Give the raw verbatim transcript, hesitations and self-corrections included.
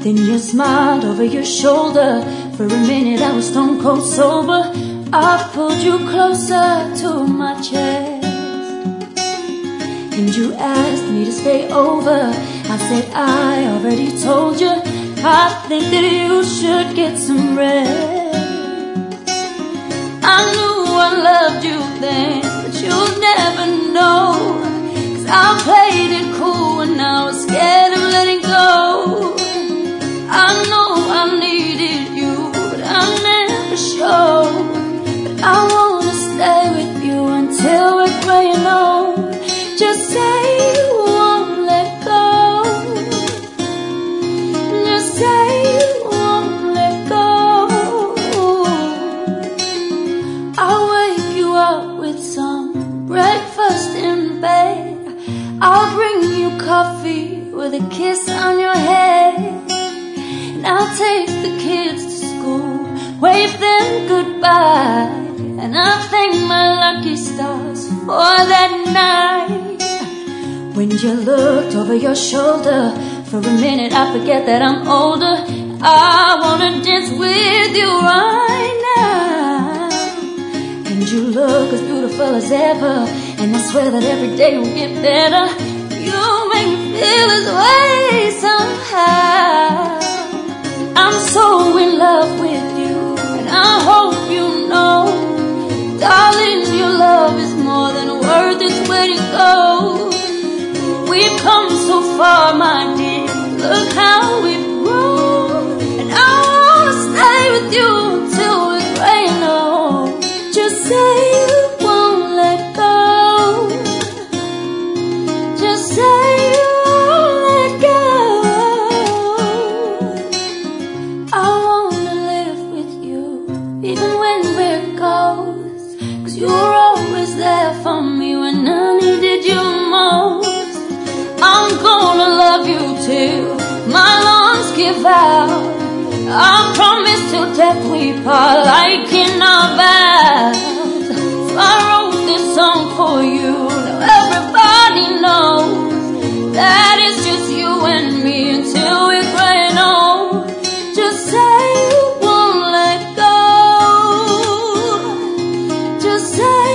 Then you smiled over your shoulder. For a minute I was stone cold sober. I pulled you closer to my chest, and you asked me to stay over. I said I already told you, I think that you should get some rest. I knew I loved you then, but you'd never know, 'cause I played it cool and I was scared of letting go. I know I needed you, but I never showed. But I wanna stay with you until we're growing old. Just say you won't let go. Just say you won't let go. I'll wake you up with some breakfast in bed. I'll bring you coffee with a kiss on your head. And I'll take the kids to school, wave them goodbye. And I'll thank my lucky stars for that night when you looked over your shoulder. For a minute I forget that I'm older. I wanna dance with you right now. And you look as beautiful as ever, and I swear that every day will get better. You make me feel this way somehow. I'm so in love with you, and I hope you know, darling, your love is more than worth its weight in gold. We've come so far, my dear, look how we've grown. And I wanna stay with you till we're gray and old. Just say you won't let go. Just say you won't let go. I wanna live with you, even when we're ghosts, 'cause you were always there for me when I needed you most. I'm gonna love you till my lungs give out. I promise till death we part, like in our vows. So I wrote this song for you, now everybody knows that it's just you and me until we're growing old. Just say you won't let go. Just say